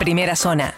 Primera Zona.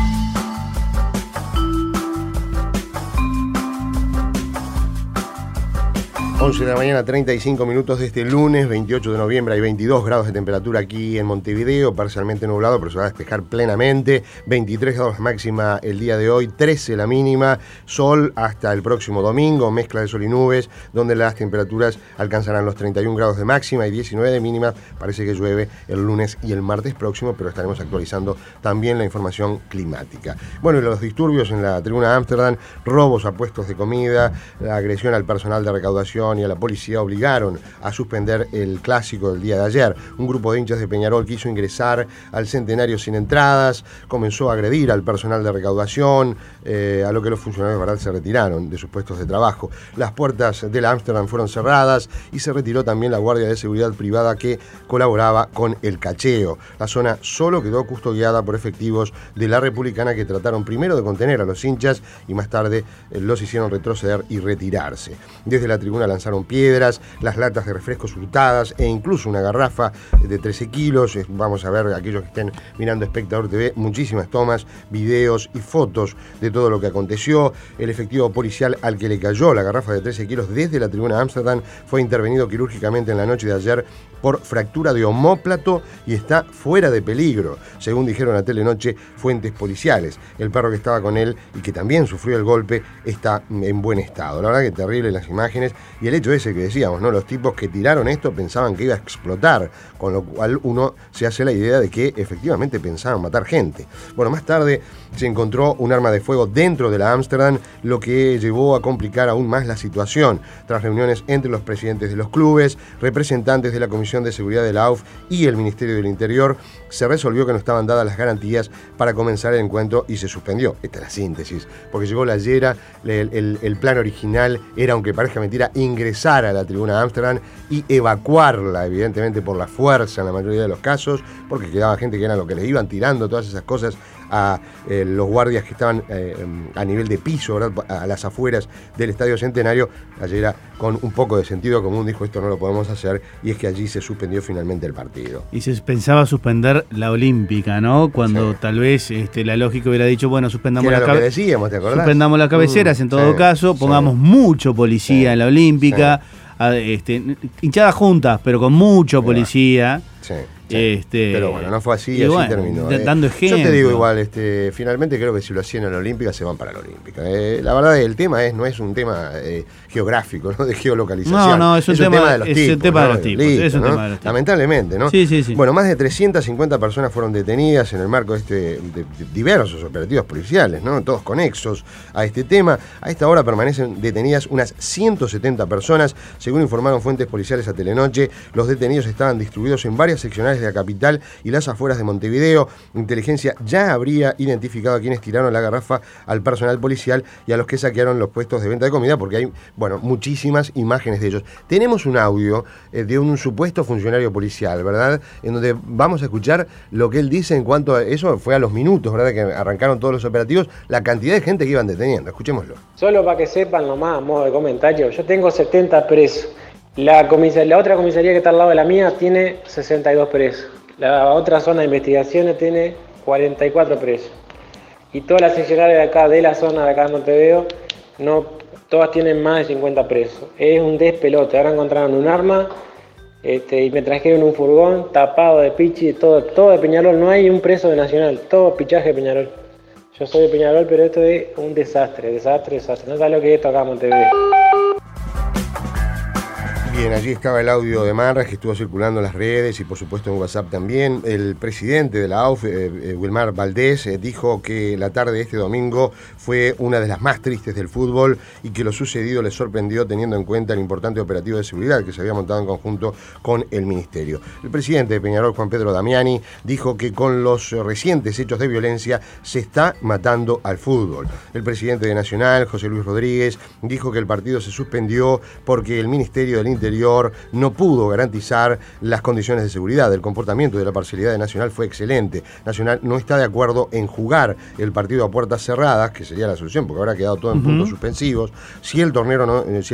11 de la mañana, 35 minutos de este lunes, 28 de noviembre. Hay 22 grados de temperatura aquí en Montevideo, parcialmente nublado, pero se va a despejar plenamente. 23 grados máxima el día de hoy, 13 la mínima, sol hasta el próximo domingo, mezcla de sol y nubes, donde las temperaturas alcanzarán los 31 grados de máxima y 19 de mínima. Parece que llueve el lunes y el martes próximo, pero estaremos actualizando también la información climática. Bueno, y los disturbios en la tribuna Ámsterdam, robos a puestos de comida, la agresión al personal de recaudación y a la policía obligaron a suspender el clásico del día de ayer. Un grupo de hinchas de Peñarol quiso ingresar al Centenario sin entradas, comenzó a agredir al personal de recaudación, a lo que los funcionarios de verdad se retiraron de sus puestos de trabajo. Las puertas de la Ámsterdam fueron cerradas y se retiró también la guardia de seguridad privada que colaboraba con el cacheo. La zona solo quedó custodiada por efectivos de la Republicana, que trataron primero de contener a los hinchas y más tarde los hicieron retroceder y retirarse. Desde la tribuna lanzaron piedras, las latas de refrescos hurtadas e incluso una garrafa de 13 kilos. Vamos a ver, aquellos que estén mirando Espectador TV, muchísimas tomas, videos y fotos de todo lo que aconteció. El efectivo policial al que le cayó la garrafa de 13 kilos desde la tribuna Ámsterdam fue intervenido quirúrgicamente en la noche de ayer por fractura de omóplato y está fuera de peligro, según dijeron a Telenoche fuentes policiales. El perro que estaba con él y que también sufrió el golpe está en buen estado. La verdad que terrible las imágenes, y el hecho ese que decíamos, ¿no? Los tipos que tiraron esto pensaban que iba a explotar, con lo cual uno se hace la idea de que efectivamente pensaban matar gente. Bueno, más tarde se encontró un arma de fuego dentro de la Ámsterdam, lo que llevó a complicar aún más la situación. Tras reuniones entre los presidentes de los clubes, representantes de la Comisión de Seguridad de la AUF y el Ministerio del Interior, se resolvió que no estaban dadas las garantías para comenzar el encuentro y se suspendió. Esta es la síntesis, porque llegó la Llera, el plan original era, aunque parezca mentira, ingresar a la tribuna Ámsterdam y evacuarla, evidentemente por la fuerza en la mayoría de los casos, porque quedaba gente que era lo que les iban tirando todas esas cosas a los guardias que estaban a nivel de piso, ¿verdad?, a las afueras del Estadio Centenario. Ayer, con un poco de sentido común, dijo: esto no lo podemos hacer, y es que allí se suspendió finalmente el partido. Y se pensaba suspender la Olímpica, ¿no? Cuando tal vez la lógica hubiera dicho, bueno, suspendamos la cabeceras. Decíamos, ¿te acordás? Suspendamos las cabeceras, en todo caso, pongamos mucho policía en la Olímpica, hinchadas juntas, pero con mucho policía. Sí. Pero bueno, no fue así, y así terminó. Dando ejemplo. Yo te digo igual, finalmente creo que si lo hacían en la Olímpica, se van para la Olímpica. La verdad, el tema no es un tema geográfico, ¿no?, de geolocalización. No, es un tema de los tipos. Es un tema de los tipos. Es un tema de los tipos. Lamentablemente, ¿no? Sí. Bueno, más de 350 personas fueron detenidas en el marco de diversos operativos policiales, ¿no?, todos conexos a este tema. A esta hora permanecen detenidas unas 170 personas, según informaron fuentes policiales a Telenoche. Los detenidos estaban distribuidos en varias seccionales de la capital y las afueras de Montevideo. Inteligencia ya habría identificado a quienes tiraron la garrafa al personal policial y a los que saquearon los puestos de venta de comida, porque hay, muchísimas imágenes de ellos. Tenemos un audio de un supuesto funcionario policial, ¿verdad?, en donde vamos a escuchar lo que él dice en cuanto a eso. Fue a los minutos, ¿verdad?, que arrancaron todos los operativos, la cantidad de gente que iban deteniendo. Escuchémoslo. Solo para que sepan nomás, a modo de comentario, yo tengo 70 presos. La otra comisaría que está al lado de la mía tiene 62 presos. La otra zona de investigaciones tiene 44 presos. Y todas las seccionales de acá, de la zona de acá de Montevideo, todas tienen más de 50 presos. Es un despelote. Ahora encontraron un arma y me trajeron un furgón tapado de pichi, todo de Peñarol. No hay un preso de Nacional, todo pichaje de Peñarol. Yo soy de Peñarol, pero esto es un desastre. No sabes lo que es esto acá en Montevideo. Bien, allí estaba el audio de Marras, que estuvo circulando en las redes y por supuesto en WhatsApp también. El presidente de la AUF, Wilmar Valdés, dijo que la tarde de este domingo fue una de las más tristes del fútbol y que lo sucedido le sorprendió teniendo en cuenta el importante operativo de seguridad que se había montado en conjunto con el Ministerio. El presidente de Peñarol, Juan Pedro Damiani, dijo que con los recientes hechos de violencia se está matando al fútbol. El presidente de Nacional, José Luis Rodríguez, dijo que el partido se suspendió porque el Ministerio del Interior Interior no pudo garantizar las condiciones de seguridad. El comportamiento de la parcialidad de Nacional fue excelente. Nacional no está de acuerdo en jugar el partido a puertas cerradas, que sería la solución, porque habrá quedado todo en puntos suspensivos. Si el torneo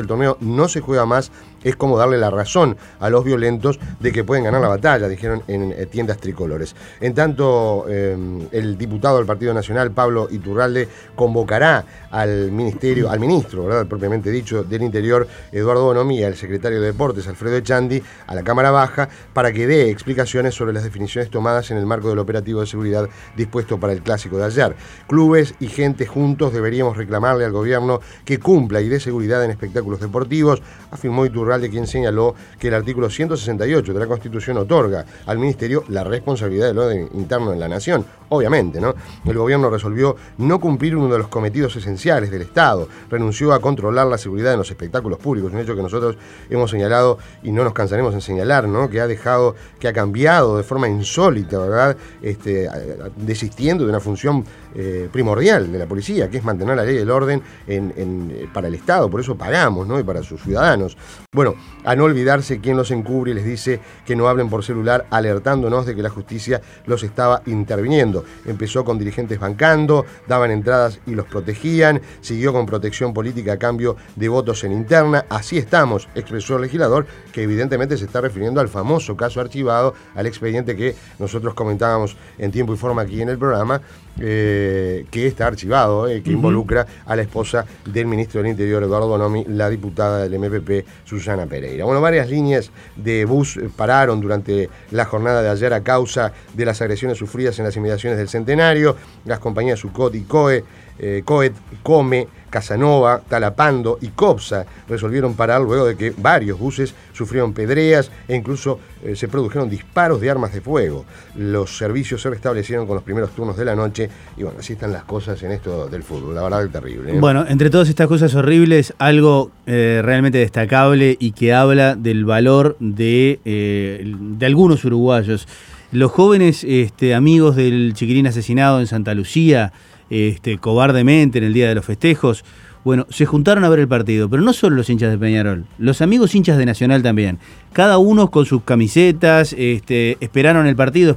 no se juega más, es como darle la razón a los violentos de que pueden ganar la batalla, dijeron en tiendas tricolores. En tanto, el diputado del Partido Nacional, Pablo Iturralde, convocará al ministro, ¿verdad?, propiamente dicho, del Interior, Eduardo Bonomi, y al secretario de Deportes, Alfredo Echandi, a la Cámara Baja, para que dé explicaciones sobre las definiciones tomadas en el marco del operativo de seguridad dispuesto para el clásico de ayer. Clubes y gente juntos deberíamos reclamarle al gobierno que cumpla y dé seguridad en espectáculos deportivos, afirmó Iturralde, quien señaló que el artículo 168 de la Constitución otorga al Ministerio la responsabilidad del orden interno en la nación. Obviamente, ¿no? El gobierno resolvió no cumplir uno de los cometidos esenciales del Estado, renunció a controlar la seguridad en los espectáculos públicos, un hecho que nosotros hemos señalado y no nos cansaremos en señalar, ¿no?, que ha cambiado de forma insólita, ¿verdad?, desistiendo de una función primordial de la policía, que es mantener la ley y el orden para el Estado. Por eso pagamos, ¿no?, y para sus ciudadanos. Bueno, a no olvidarse quien los encubre y les dice que no hablen por celular, alertándonos de que la justicia los estaba interviniendo. Empezó con dirigentes bancando, daban entradas y los protegían, siguió con protección política a cambio de votos en interna. Así estamos, expresó el legislador, que evidentemente se está refiriendo al famoso caso archivado, al expediente que nosotros comentábamos en tiempo y forma aquí en el programa, que está archivado, que involucra a la esposa del ministro del Interior, Eduardo Bonomi, la diputada del MPP, Susana Pereira. Bueno, varias líneas de bus pararon durante la jornada de ayer a causa de las agresiones sufridas en las inmediaciones del Centenario. Las compañías Sucot y Coet, Come, Casanova, Talapando y Copsa resolvieron parar luego de que varios buses sufrieron pedreas e incluso se produjeron disparos de armas de fuego. Los servicios se restablecieron con los primeros turnos de la noche y bueno, así están las cosas en esto del fútbol, la verdad es terrible, ¿eh? Bueno, entre todas estas cosas horribles, algo realmente destacable y que habla del valor de algunos uruguayos. Los jóvenes amigos del chiquilín asesinado en Santa Lucía, cobardemente en el día de los festejos, bueno, se juntaron a ver el partido, pero no solo los hinchas de Peñarol, los amigos hinchas de Nacional también, cada uno con sus camisetas, esperaron el partido,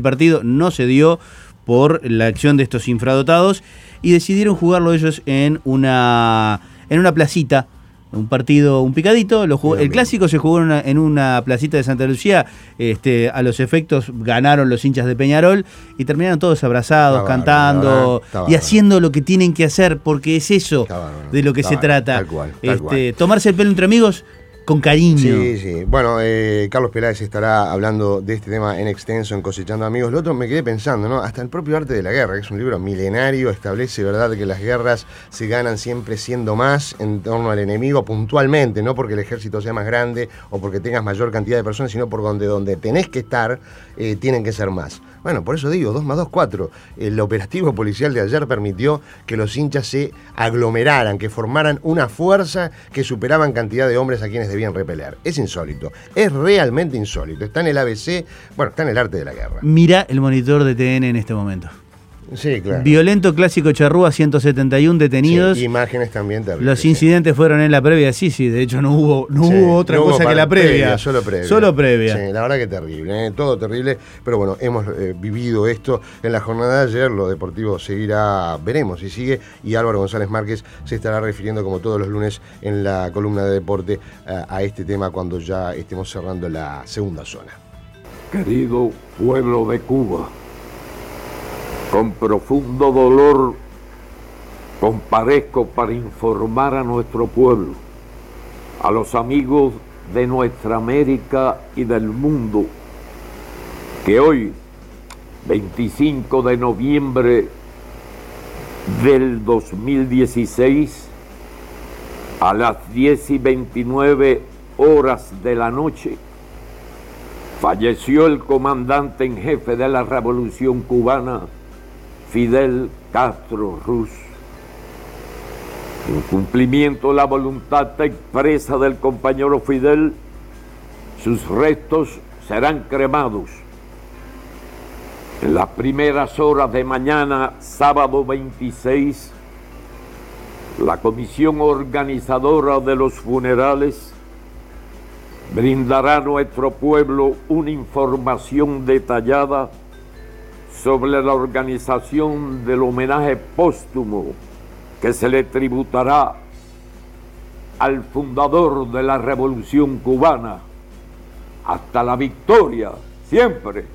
no se dio por la acción de estos infradotados y decidieron jugarlo ellos en una placita. Un partido, un picadito, el clásico se jugó en una placita de Santa Lucía, a los efectos ganaron los hinchas de Peñarol y terminaron todos abrazados, cantando y haciendo lo que tienen que hacer, porque es eso de lo que se trata. Tal cual. Tomarse el pelo entre amigos con cariño. Sí. Bueno, Carlos Peláez estará hablando de este tema en extenso en Cosechando Amigos. Lo otro me quedé pensando, ¿no? Hasta el propio Arte de la Guerra, que es un libro milenario, establece, ¿verdad?, que las guerras se ganan siempre siendo más en torno al enemigo puntualmente, no porque el ejército sea más grande o porque tengas mayor cantidad de personas, sino por donde tenés que estar, tienen que ser más. Bueno, por eso digo, 2 más 2, 4. El operativo policial de ayer permitió que los hinchas se aglomeraran, que formaran una fuerza que superaba en cantidad de hombres a quienes debían repeler. Es insólito, es realmente insólito. Está en el ABC, bueno, está en el Arte de la Guerra. Mirá el monitor de TN en este momento. Sí, claro. Violento clásico Charrúa, 171 detenidos. Sí, imágenes también terribles. Los incidentes fueron en la previa, sí, de hecho no hubo otra cosa que la previa. Solo previa. Sí, la verdad que terrible, todo terrible, pero bueno, hemos vivido esto en la jornada de ayer, lo deportivo seguirá, veremos si sigue, y Álvaro González Márquez se estará refiriendo como todos los lunes en la columna de deporte a este tema cuando ya estemos cerrando la segunda zona. Querido pueblo de Cuba, con profundo dolor comparezco para informar a nuestro pueblo, a los amigos de nuestra América y del mundo, que hoy, 25 de noviembre del 2016, a las 10:29 de la noche, falleció el comandante en jefe de la Revolución Cubana, Fidel Castro Ruz. En cumplimiento de la voluntad expresa del compañero Fidel, sus restos serán cremados en las primeras horas de mañana, sábado 26. La comisión organizadora de los funerales brindará a nuestro pueblo una información detallada sobre la organización del homenaje póstumo que se le tributará al fundador de la Revolución Cubana hasta la victoria, siempre.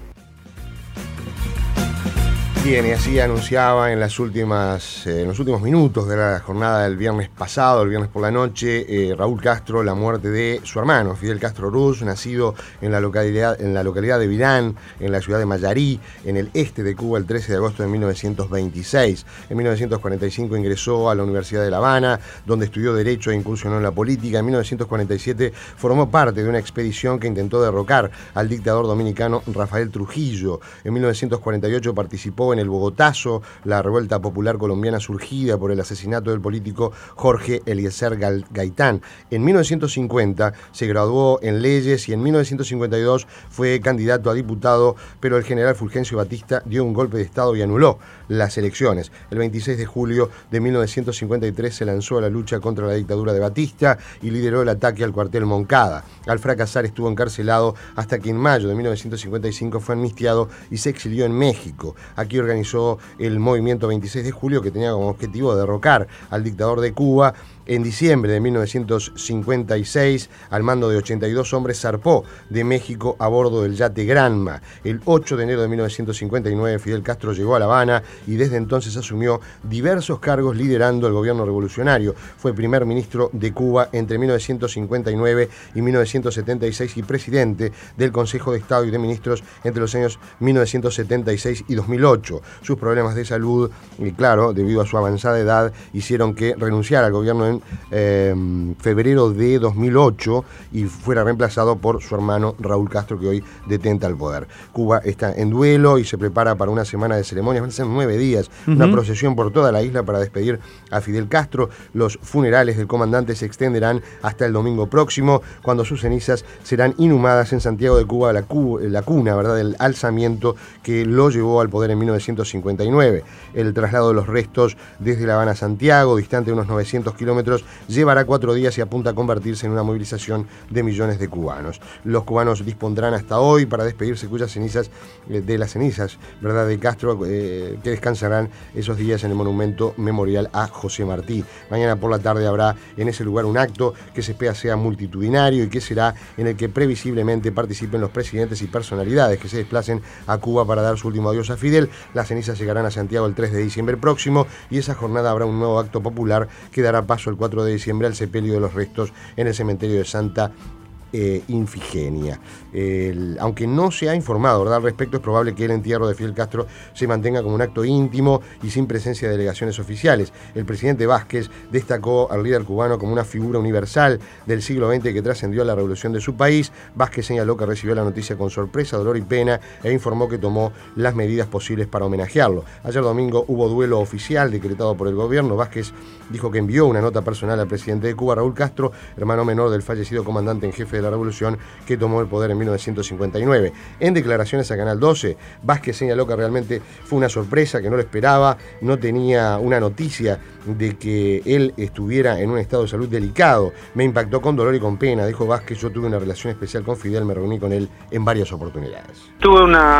Bien, y así anunciaba en los últimos minutos de la jornada del viernes pasado, el viernes por la noche, Raúl Castro, la muerte de su hermano, Fidel Castro Ruz, nacido en la localidad de Virán, en la ciudad de Mayarí, en el este de Cuba, el 13 de agosto de 1926. En 1945 ingresó a la Universidad de La Habana, donde estudió Derecho e incursionó en la política. En 1947 formó parte de una expedición que intentó derrocar al dictador dominicano Rafael Trujillo. En 1948 participó en el Bogotazo, la revuelta popular colombiana surgida por el asesinato del político Jorge Eliezer Gaitán. En 1950 se graduó en leyes y en 1952 fue candidato a diputado, pero el general Fulgencio Batista dio un golpe de Estado y anuló las elecciones. El 26 de julio de 1953 se lanzó a la lucha contra la dictadura de Batista y lideró el ataque al cuartel Moncada. Al fracasar estuvo encarcelado hasta que en mayo de 1955 fue amnistiado y se exilió en México. Aquí organizó el movimiento 26 de julio, que tenía como objetivo derrocar al dictador de Cuba. En diciembre de 1956, al mando de 82 hombres, zarpó de México a bordo del yate Granma. El 8 de enero de 1959, Fidel Castro llegó a La Habana y desde entonces asumió diversos cargos liderando el gobierno revolucionario. Fue primer ministro de Cuba entre 1959 y 1976 y presidente del Consejo de Estado y de Ministros entre los años 1976 y 2008. Sus problemas de salud, y claro, debido a su avanzada edad, hicieron que renunciara al gobierno en febrero de 2008 y fuera reemplazado por su hermano Raúl Castro, que hoy detenta el poder. Cuba está en duelo y se prepara para una semana de ceremonias, van a ser 9 días, una procesión por toda la isla para despedir a Fidel Castro. Los funerales del comandante se extenderán hasta el domingo próximo, cuando sus cenizas serán inhumadas en Santiago de Cuba, la cuna, ¿verdad?, del alzamiento que lo llevó al poder en 1959. El traslado de los restos desde La Habana a Santiago, distante unos 900 kilómetros, llevará 4 días y apunta a convertirse en una movilización de millones de cubanos. Los cubanos dispondrán hasta hoy para despedirse cuyas cenizas, ¿verdad?, de Castro, que descansarán esos días en el monumento memorial a José Martí. Mañana por la tarde habrá en ese lugar un acto que se espera sea multitudinario y que será en el que previsiblemente participen los presidentes y personalidades que se desplacen a Cuba para dar su último adiós a Fidel. Las cenizas llegarán a Santiago el 3 de diciembre próximo y esa jornada habrá un nuevo acto popular que dará paso el 4 de diciembre al sepelio de los restos en el cementerio de Santa Infigenia. Aunque no se ha informado, ¿verdad?, al respecto, es probable que el entierro de Fidel Castro se mantenga como un acto íntimo y sin presencia de delegaciones oficiales. El presidente Vázquez destacó al líder cubano como una figura universal del siglo XX que trascendió a la revolución de su país. Vázquez señaló que recibió la noticia con sorpresa, dolor y pena e informó que tomó las medidas posibles para homenajearlo. Ayer domingo hubo duelo oficial decretado por el gobierno. Vázquez dijo que envió una nota personal al presidente de Cuba, Raúl Castro, hermano menor del fallecido comandante en jefe de la revolución que tomó el poder en 1959. En declaraciones a Canal 12, Vázquez señaló que realmente fue una sorpresa, que no lo esperaba, no tenía una noticia de que él estuviera en un estado de salud delicado. Me impactó con dolor y con pena, dijo Vázquez. Yo tuve una relación especial con Fidel, me reuní con él en varias oportunidades. Tuve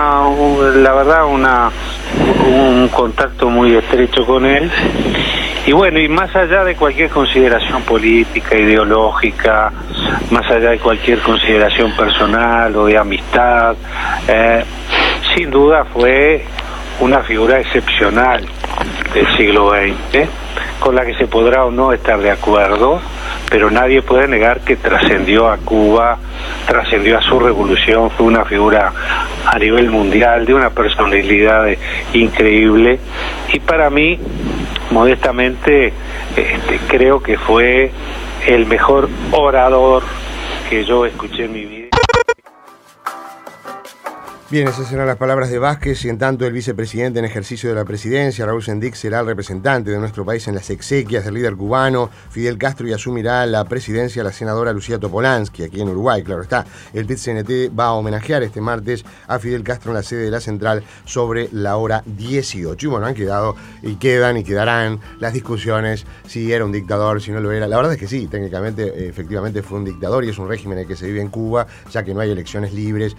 un contacto muy estrecho con él. Y bueno, y más allá de cualquier consideración política, ideológica, más allá de cualquier consideración personal o de amistad, sin duda fue una figura excepcional del siglo XX, con la que se podrá o no estar de acuerdo, pero nadie puede negar que trascendió a Cuba, trascendió a su revolución, fue una figura a nivel mundial, de una personalidad increíble, y para mí, modestamente, creo que fue el mejor orador que yo escuché en mi vida. Bien, esas serán las palabras de Vázquez, y en tanto el vicepresidente en ejercicio de la presidencia, Raúl Sendic, será el representante de nuestro país en las exequias del líder cubano Fidel Castro, y asumirá la presidencia la senadora Lucía Topolansky, aquí en Uruguay, claro está. El PIT-CNT va a homenajear este martes a Fidel Castro en la sede de la central sobre la hora 18. Y bueno, han quedado y quedarán las discusiones si era un dictador, si no lo era. La verdad es que sí, técnicamente, efectivamente fue un dictador, y es un régimen en el que se vive en Cuba, ya que no hay elecciones libres,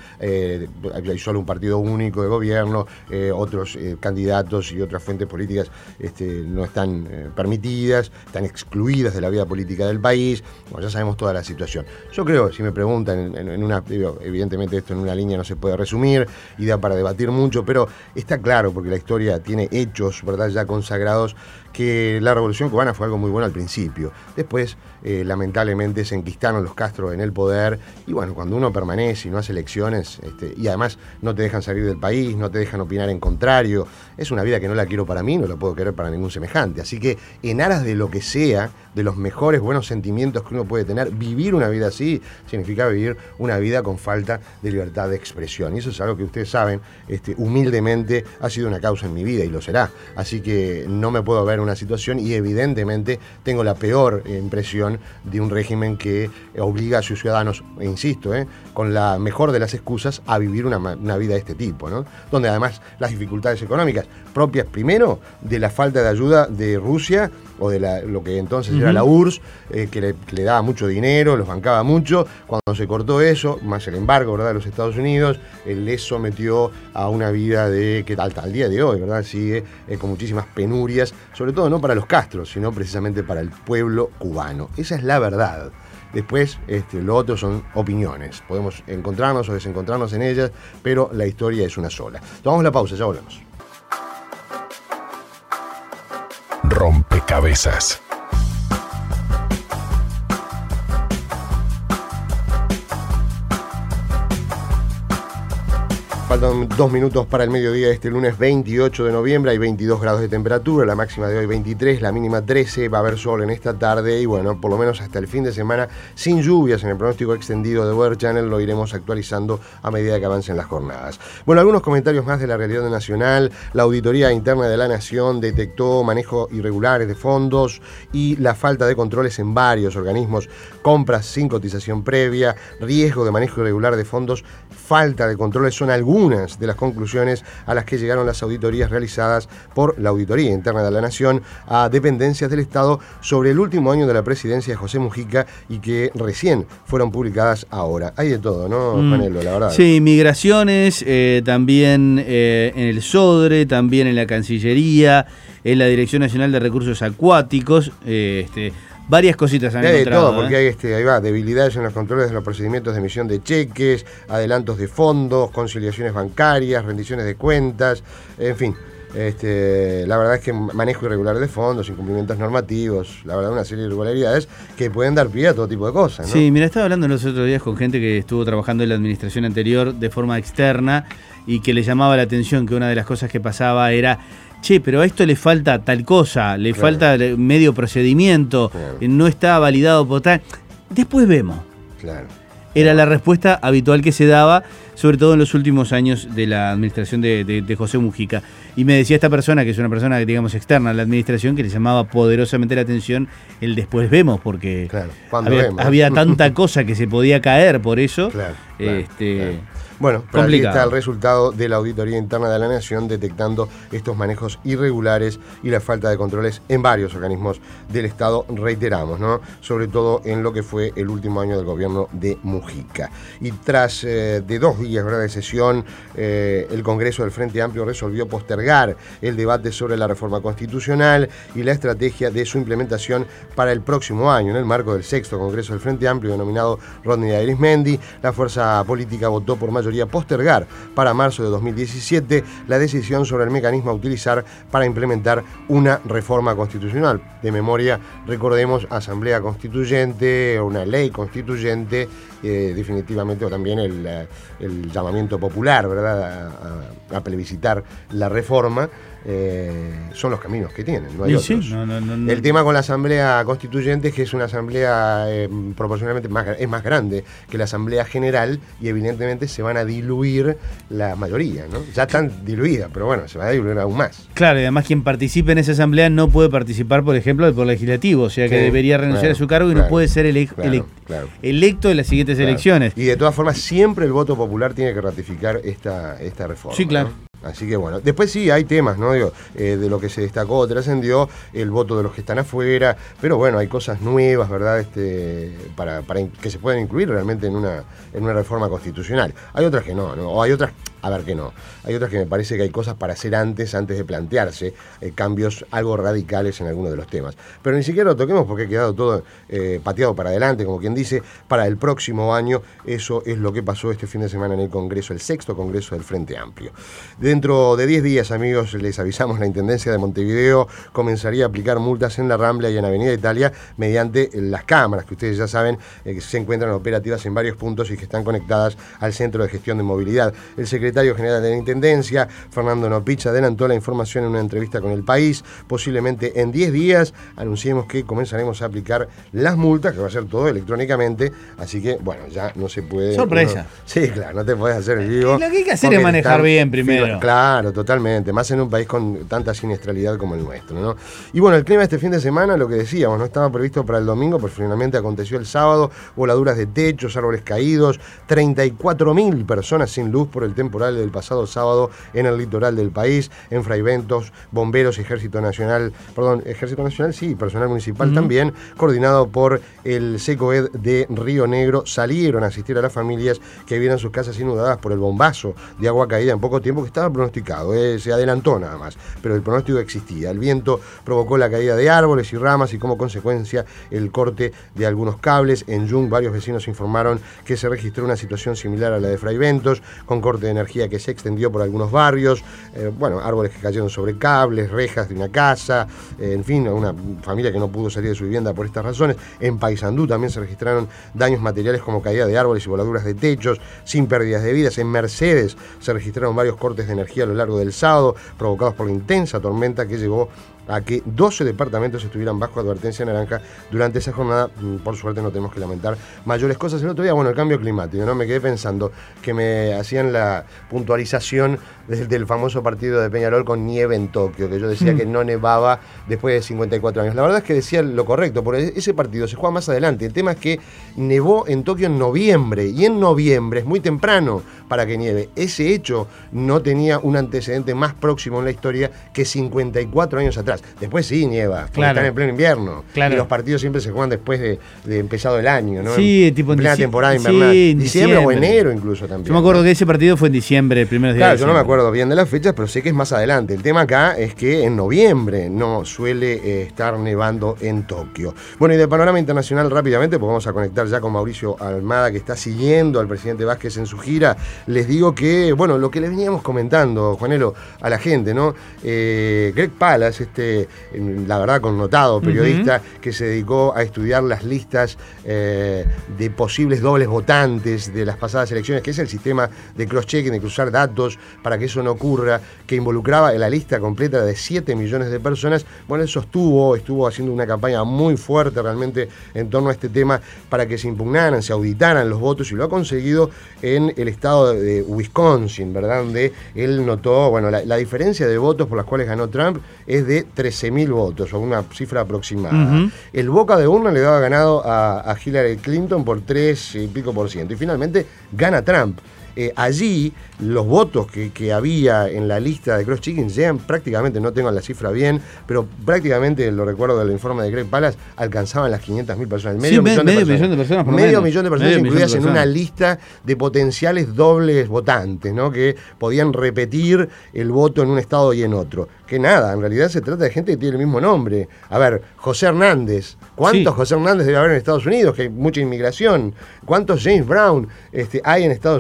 hay solo un partido único de gobierno, otros candidatos y otras fuentes políticas no están permitidas, están excluidas de la vida política del país. Bueno, ya sabemos toda la situación. Yo creo, si me preguntan, evidentemente esto en una línea no se puede resumir y da para debatir mucho, pero está claro, porque la historia tiene hechos, ¿verdad?, ya consagrados, que la Revolución Cubana fue algo muy bueno al principio. Después, lamentablemente, se enquistaron los Castro en el poder, y bueno, cuando uno permanece y no hace elecciones, y además no te dejan salir del país, no te dejan opinar en contrario, es una vida que no la quiero para mí, no la puedo querer para ningún semejante. Así que, en aras de lo que sea, de los mejores buenos sentimientos que uno puede tener, vivir una vida así significa vivir una vida con falta de libertad de expresión. Y eso es algo que ustedes saben, humildemente ha sido una causa en mi vida y lo será. Así que no me puedo ver una situación, y evidentemente tengo la peor impresión de un régimen que obliga a sus ciudadanos, e insisto, con la mejor de las excusas, a vivir una vida de este tipo, ¿no? Donde además las dificultades económicas propias, primero, de la falta de ayuda de Rusia, o de lo que entonces era la URSS, que le daba mucho dinero, los bancaba mucho. Cuando se cortó eso, más el embargo, ¿verdad?, de los Estados Unidos, les sometió a una vida que hasta el día de hoy, ¿verdad?, sigue con muchísimas penurias, sobre todo no para los Castro, sino precisamente para el pueblo cubano. Esa es la verdad. Después, lo otro son opiniones. Podemos encontrarnos o desencontrarnos en ellas, pero la historia es una sola. Tomamos la pausa, ya volvemos. Rompecabezas. Faltan 2 minutos para el mediodía de este lunes 28 de noviembre. Hay 22 grados de temperatura, la máxima de hoy 23, la mínima 13. Va a haber sol en esta tarde y bueno, por lo menos hasta el fin de semana sin lluvias. En el pronóstico extendido de Weather Channel lo iremos actualizando a medida que avancen las jornadas. Bueno, algunos comentarios más de la realidad nacional. La Auditoría Interna de la Nación detectó manejo irregulares de fondos y la falta de controles en varios organismos. Compras sin cotización previa, riesgo de manejo irregular de fondos, falta de controles son algunas de las conclusiones a las que llegaron las auditorías realizadas por la Auditoría Interna de la Nación a dependencias del Estado sobre el último año de la presidencia de José Mujica, y que recién fueron publicadas ahora. Hay de todo, ¿no, Juanelo? La verdad. Sí, migraciones, también en el SODRE, también en la Cancillería, en la Dirección Nacional de Recursos Acuáticos, varias cositas han encontrado. De todo, porque hay debilidades en los controles de los procedimientos de emisión de cheques, adelantos de fondos, conciliaciones bancarias, rendiciones de cuentas, en fin. La verdad es que manejo irregular de fondos, incumplimientos normativos, la verdad una serie de irregularidades que pueden dar pie a todo tipo de cosas, ¿no? Sí, mira, estaba hablando los otros días con gente que estuvo trabajando en la administración anterior de forma externa y que le llamaba la atención que una de las cosas que pasaba era: che, pero a esto le falta tal cosa, le falta medio procedimiento, no está validado por tal. Después vemos. Claro. Era la respuesta habitual que se daba, sobre todo en los últimos años de la administración de José Mujica. Y me decía esta persona, que es una persona, digamos, externa a la administración, que le llamaba poderosamente la atención el después vemos, porque había tanta cosa que se podía caer por eso. Claro. Bueno, pero ahí está el resultado de la Auditoría Interna de la Nación detectando estos manejos irregulares y la falta de controles en varios organismos del Estado, reiteramos, ¿no? Sobre todo en lo que fue el último año del gobierno de Mujica. Y tras de 2 días, ¿verdad?, de sesión, el Congreso del Frente Amplio resolvió postergar el debate sobre la reforma constitucional y la estrategia de su implementación para el próximo año. En el marco del 6º Congreso del Frente Amplio, denominado Rodney Arismendi, la fuerza política votó por mayoría postergar para marzo de 2017 la decisión sobre el mecanismo a utilizar para implementar una reforma constitucional. De memoria, recordemos, asamblea constituyente, una ley constituyente, definitivamente, o también el llamamiento popular, ¿verdad?, a plebiscitar la reforma. son los caminos que tienen, no hay otros. Sí, no. El tema con la Asamblea Constituyente es que es una asamblea proporcionalmente es más grande que la Asamblea General y evidentemente se van a diluir la mayoría, ¿no? Ya están diluidas, pero bueno, se va a diluir aún más. Claro, y además quien participe en esa asamblea no puede participar, por ejemplo, del Poder Legislativo, o sea que debería renunciar a su cargo y no puede ser electo en las siguientes elecciones. Y de todas formas, siempre el voto popular tiene que ratificar esta reforma. Sí, claro. ¿no? Así que bueno, después sí hay temas, ¿no? Digo, de lo que se destacó, trascendió el voto de los que están afuera, pero bueno, hay cosas nuevas, ¿verdad? Para que se pueden incluir realmente en una reforma constitucional. Hay otras que no, o hay otras, que no. Hay otras que me parece que hay cosas para hacer antes de plantearse cambios algo radicales en algunos de los temas. Pero ni siquiera lo toquemos porque ha quedado todo pateado para adelante, como quien dice, para el próximo año. Eso es lo que pasó este fin de semana en el Congreso, el 6º Congreso del Frente Amplio. Dentro de 10 días, amigos, les avisamos, la Intendencia de Montevideo comenzaría a aplicar multas en la Rambla y en Avenida Italia mediante las cámaras, que ustedes ya saben que se encuentran operativas en varios puntos y que están conectadas al Centro de Gestión de Movilidad. El secretario general de la Intendencia, Fernando Nopich, adelantó la información en una entrevista con El País. Posiblemente en 10 días anunciemos que comenzaremos a aplicar las multas, que va a ser todo electrónicamente, así que, bueno, ya no se puede... ¡Sorpresa! Sí, claro, no te puedes hacer el vivo. Lo que hay que hacer es manejar bien primero. Claro, totalmente, más en un país con tanta siniestralidad como el nuestro, ¿no? Y bueno, el clima este fin de semana, lo que decíamos, no estaba previsto para el domingo, pero finalmente aconteció el sábado, voladuras de techos, árboles caídos, 34.000 personas sin luz por el temporal del pasado sábado en el litoral del país, en Fraiventos, bomberos, Ejército Nacional, sí, personal municipal también, coordinado por el SECOED de Río Negro, salieron a asistir a las familias que vieron sus casas inundadas por el bombazo de agua caída en poco tiempo, que estaba pronosticado, se adelantó nada más, pero el pronóstico existía. El viento provocó la caída de árboles y ramas y como consecuencia el corte de algunos cables. En Yung varios vecinos informaron que se registró una situación similar a la de Fraiventos, con corte de energía que se extendió por algunos barrios, árboles que cayeron sobre cables, rejas de una casa, en fin, una familia que no pudo salir de su vivienda por estas razones. En Paysandú también se registraron daños materiales como caída de árboles y voladuras de techos, sin pérdidas de vidas. En Mercedes se registraron varios cortes de energía a lo largo del sábado, provocados por la intensa tormenta que llegó a que 12 departamentos estuvieran bajo advertencia naranja durante esa jornada. Por suerte no tenemos que lamentar mayores cosas. El otro día, el cambio climático, ¿no? Me quedé pensando que me hacían la puntualización del famoso partido de Peñarol con nieve en Tokio, que yo decía que no nevaba después de 54 años. La verdad es que decía lo correcto, porque ese partido se juega más adelante. El tema es que nevó en Tokio en noviembre, y en noviembre es muy temprano para que nieve. Ese hecho no tenía un antecedente más próximo en la historia que 54 años atrás. Después sí nieva, porque están en pleno invierno. Claro. Y los partidos siempre se juegan después de empezado el año, ¿no? Sí, tipo en plena temporada invernal. Sí, diciembre o enero incluso también. Yo me acuerdo que ese partido fue en diciembre, el primer día. Claro, yo no me acuerdo bien de las fechas, pero sé que es más adelante. El tema acá es que en noviembre no suele estar nevando en Tokio. Bueno, y de panorama internacional rápidamente, pues vamos a conectar ya con Mauricio Almada, que está siguiendo al presidente Vázquez en su gira. Les digo que, lo que les veníamos comentando, Juanelo, a la gente, ¿no? Greg Palast, la verdad connotado periodista, que se dedicó a estudiar las listas de posibles dobles votantes de las pasadas elecciones, que es el sistema de cross-checking, de cruzar datos para que eso no ocurra, que involucraba en la lista completa de 7 millones de personas. Bueno, él estuvo haciendo una campaña muy fuerte realmente en torno a este tema para que se impugnaran, se auditaran los votos, y lo ha conseguido en el estado de Wisconsin, ¿verdad? Donde él notó, la diferencia de votos por las cuales ganó Trump es de 13.000 votos, o una cifra aproximada. El boca de urna le daba ganado a Hillary Clinton por 3 y pico %, y finalmente gana Trump. Allí los votos que había en la lista de cross-checking llegan prácticamente, no tengo la cifra bien, pero prácticamente, lo recuerdo del informe de Greg Palast, alcanzaban las 500.000 personas. Medio millón de personas incluidas en una lista de potenciales dobles votantes, ¿no? Que podían repetir el voto en un estado y en otro. Que nada, en realidad se trata de gente que tiene el mismo nombre. A ver, José Hernández. ¿Cuántos José Hernández debe haber en Estados Unidos? Que hay mucha inmigración. ¿Cuántos James Brown hay en Estados Unidos?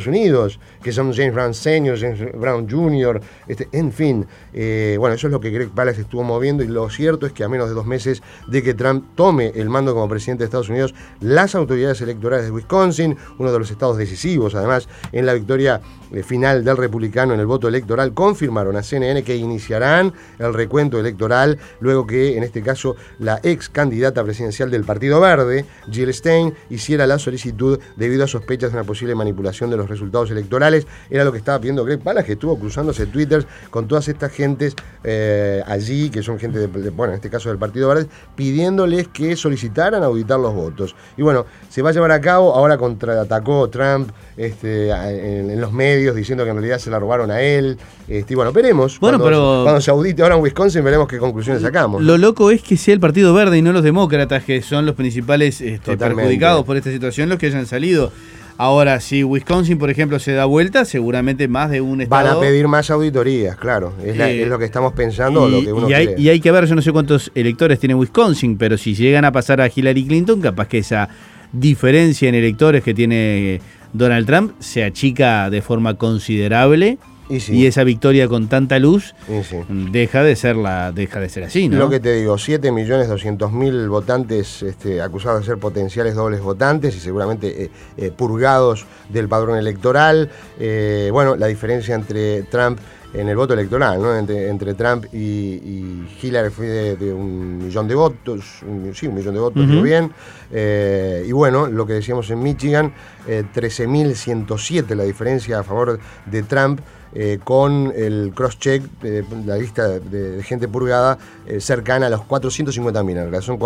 Unidos, que son James Brown Sr., James Brown Jr., en fin. Bueno, eso es lo que Greg Palast estuvo moviendo, y lo cierto es que a menos de 2 meses de que Trump tome el mando como presidente de Estados Unidos, las autoridades electorales de Wisconsin, uno de los estados decisivos además en la victoria final del republicano en el voto electoral, confirmaron a CNN que iniciarán el recuento electoral luego que, en este caso, la ex candidata presidencial del Partido Verde, Jill Stein, hiciera la solicitud debido a sospechas de una posible manipulación de los resultados electorales. Era lo que estaba pidiendo Greg Palast, que estuvo cruzándose twitters con todas estas gentes allí, que son gente bueno, en este caso del Partido Verde, pidiéndoles que solicitaran auditar los votos. Y bueno, se va a llevar a cabo. Ahora contraatacó Trump en los medios, diciendo que en realidad se la robaron a él. Y bueno, veremos. Bueno, cuando se audite ahora en Wisconsin, veremos qué conclusiones sacamos. Lo loco es que sea el Partido Verde y no los demócratas, que son los principales perjudicados por esta situación, los que hayan salido. Ahora, si Wisconsin, por ejemplo, se da vuelta, seguramente más de un estado... Van a pedir más auditorías, claro. Es lo que estamos pensando, lo que uno cree. Y hay que ver, yo no sé cuántos electores tiene Wisconsin, pero si llegan a pasar a Hillary Clinton, capaz que esa diferencia en electores que tiene Donald Trump se achica de forma considerable. Y esa victoria con tanta luz deja de ser así, ¿no? Lo que te digo, 7.200.000 votantes acusados de ser potenciales dobles votantes y seguramente purgados del padrón electoral. Bueno, la diferencia entre Trump en el voto electoral, ¿no? Entre Trump y Hillary fue de 1 millón de votos, 1 millón de votos, muy bien. Y bueno, lo que decíamos en Michigan, 13.107 la diferencia a favor de Trump, con el cross-check, la lista de gente purgada cercana a los 450.000, en realidad son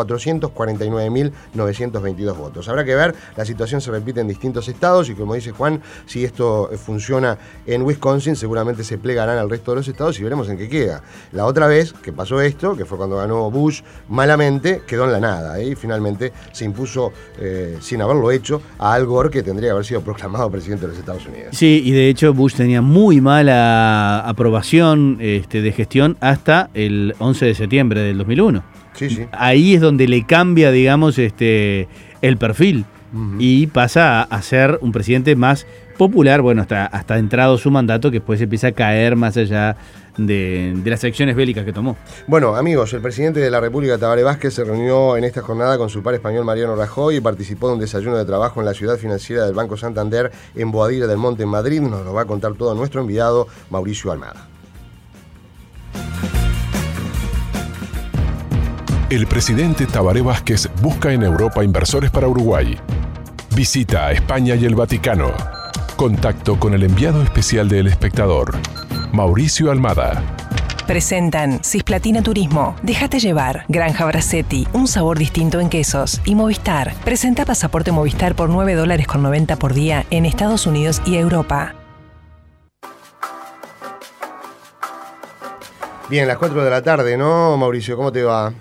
449.922 votos. Habrá que ver, la situación se repite en distintos estados y como dice Juan, si esto funciona en Wisconsin, seguramente se plegarán al resto de los estados y veremos en qué queda. La otra vez que pasó esto, que fue cuando ganó Bush malamente, quedó en la nada, y finalmente se impuso, sin haberlo hecho, a Al Gore, que tendría que haber sido proclamado presidente de los Estados Unidos. Sí, y de hecho Bush tenía muy mala aprobación de gestión hasta el 11 de septiembre del 2001. Sí. Ahí es donde le cambia, digamos, el perfil y pasa a ser un presidente más popular, bueno, hasta entrado su mandato, que después empieza a caer más allá de las acciones bélicas que tomó. Bueno, amigos, el presidente de la República, Tabaré Vázquez, se reunió en esta jornada con su par español Mariano Rajoy y participó de un desayuno de trabajo en la ciudad financiera del Banco Santander en Boadilla del Monte, en Madrid. Nos lo va a contar todo nuestro enviado, Mauricio Almada. El presidente Tabaré Vázquez busca en Europa inversores para Uruguay. Visita a España y el Vaticano. Contacto con el enviado especial de El Espectador, Mauricio Almada. Presentan Cisplatina Turismo, Déjate Llevar, Granja Bracetti, un sabor distinto en quesos, y Movistar. Presenta pasaporte Movistar por $9.90 por día en Estados Unidos y Europa. Bien, las 4 de la tarde, ¿no, Mauricio? ¿Cómo te va?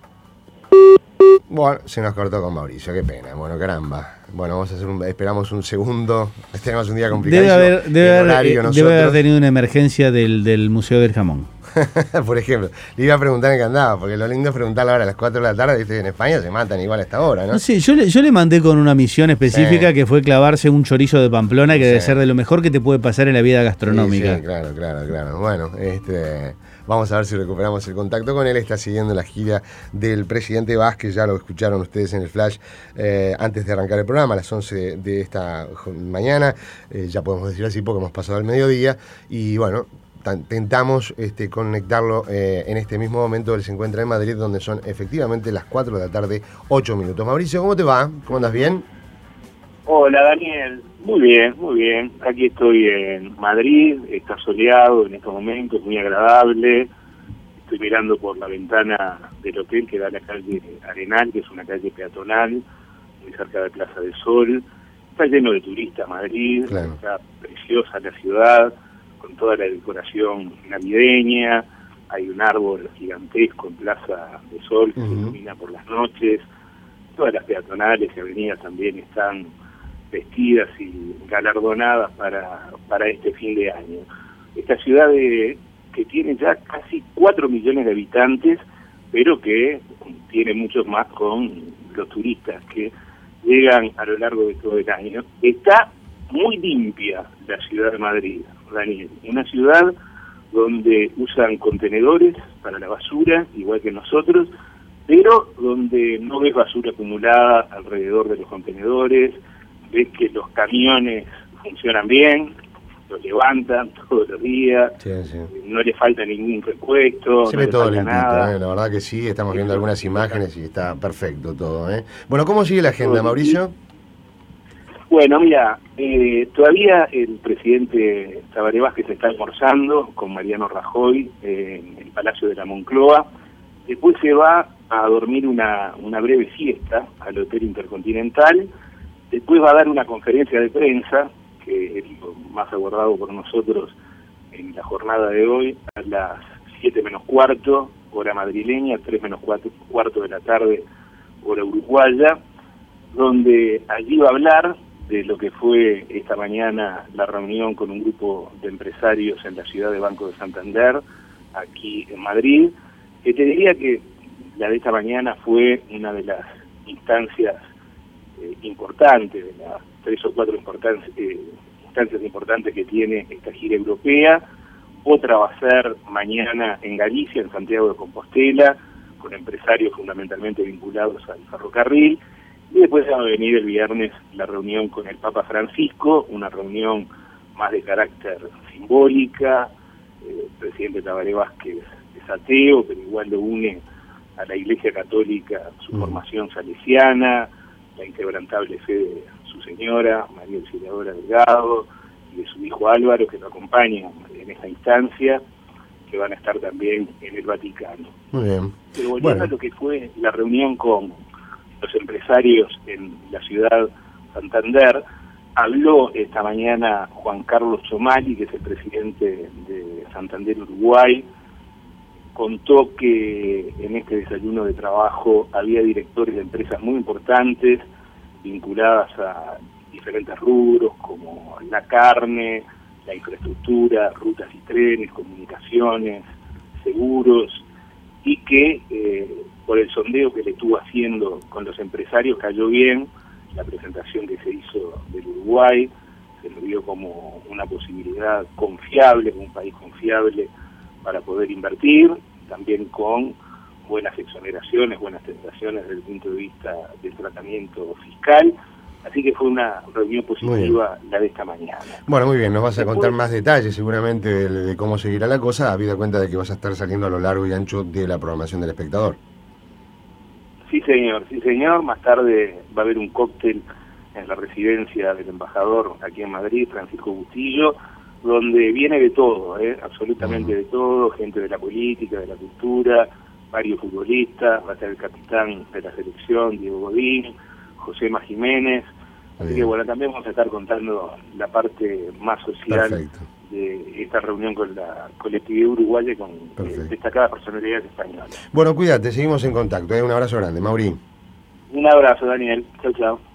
Bueno, se nos cortó con Mauricio, qué pena. Bueno, caramba. Bueno, vamos a hacer esperamos un segundo. Tenemos un día complicado. Debe haber tenido una emergencia del Museo del Jamón. Por ejemplo, le iba a preguntar en qué andaba, porque lo lindo es preguntarle ahora a las 4 de la tarde, ¿viste? En España se matan igual a esta hora, ¿no? Sí, yo le mandé con una misión específica que fue clavarse un chorizo de Pamplona, que debe ser de lo mejor que te puede pasar en la vida gastronómica. Sí, claro. Bueno, vamos a ver si recuperamos el contacto con él. Está siguiendo la gira del presidente Vázquez, ya lo escucharon ustedes en el flash antes de arrancar el programa, a las 11 de esta mañana. Ya podemos decir así porque hemos pasado el mediodía. Y bueno, tentamos conectarlo en este mismo momento. Él se encuentra en Madrid, donde son efectivamente las 4 de la tarde, 8 minutos. Mauricio, ¿cómo te va? ¿Cómo andas? ¿Bien? Hola, Daniel. Muy bien. Aquí estoy en Madrid, está soleado en estos momentos, muy agradable. Estoy mirando por la ventana del hotel que da a la calle Arenal, que es una calle peatonal, muy cerca de Plaza del Sol. Está lleno de turistas Madrid, claro. Está preciosa la ciudad, con toda la decoración navideña. Hay un árbol gigantesco en Plaza del Sol que se ilumina por las noches. Todas las peatonales y avenidas también están vestidas y galardonadas para este fin de año. Esta ciudad que tiene ya casi 4 millones de habitantes, pero que tiene muchos más con los turistas que llegan a lo largo de todo el año. Está muy limpia la ciudad de Madrid, Daniel. Una ciudad donde usan contenedores para la basura, igual que nosotros, pero donde no ves basura acumulada alrededor de los contenedores, ves que los camiones funcionan bien, los levantan todos los días, no le falta ningún repuesto, se no ve le todo falta limpito, nada. la verdad que sí, estamos viendo algunas imágenes y está perfecto todo. Bueno, ¿cómo sigue la agenda, Mauricio? Bueno, mira, todavía el presidente Tabaré Vázquez está almorzando con Mariano Rajoy en el Palacio de la Moncloa. Después se va a dormir una breve siesta al Hotel Intercontinental. Después va a dar una conferencia de prensa, que es lo más aguardado por nosotros en la jornada de hoy, a las 7 menos cuarto, hora madrileña, 3 menos cuarto de la tarde, hora uruguaya, donde allí va a hablar de lo que fue esta mañana la reunión con un grupo de empresarios en la ciudad de Banco de Santander, aquí en Madrid, que te diría que la de esta mañana fue una de las instancias importantes, de las 3 o 4 instancias importantes que tiene esta gira europea. Otra va a ser mañana en Galicia, en Santiago de Compostela, con empresarios fundamentalmente vinculados al ferrocarril. Y después va a venir el viernes la reunión con el Papa Francisco, una reunión más de carácter simbólica. El presidente Tabaré Vázquez es ateo, pero igual lo une a la Iglesia Católica su formación salesiana, la inquebrantable fe de su señora, María Auxiliadora Delgado, y de su hijo Álvaro, que lo acompañan en esta instancia, que van a estar también en el Vaticano. Muy bien. Pero volviendo a lo que fue la reunión con los empresarios en la ciudad Santander, habló esta mañana Juan Carlos Somali, que es el presidente de Santander Uruguay. Contó que en este desayuno de trabajo había directores de empresas muy importantes vinculadas a diferentes rubros como la carne, la infraestructura, rutas y trenes, comunicaciones, seguros, y que por el sondeo que le estuvo haciendo con los empresarios cayó bien la presentación que se hizo del Uruguay, se lo vio como una posibilidad confiable, un país confiable para poder invertir, también con buenas exoneraciones, buenas tentaciones desde el punto de vista del tratamiento fiscal. Así que fue una reunión positiva la de esta mañana. Bueno, muy bien, nos vas a contar más detalles seguramente de cómo seguirá la cosa, habida cuenta de que vas a estar saliendo a lo largo y ancho de la programación del Espectador. Sí, señor. Más tarde va a haber un cóctel en la residencia del embajador aquí en Madrid, Francisco Bustillo, donde viene de todo, absolutamente de todo, gente de la política, de la cultura, varios futbolistas, va a estar el capitán de la selección, Diego Godín, Josema Jiménez, así que bueno, también vamos a estar contando la parte más social de esta reunión con la colectividad uruguaya, con destacadas personalidades españolas. Bueno, cuídate, seguimos en contacto, un abrazo grande, Mauri. Un abrazo, Daniel, chao.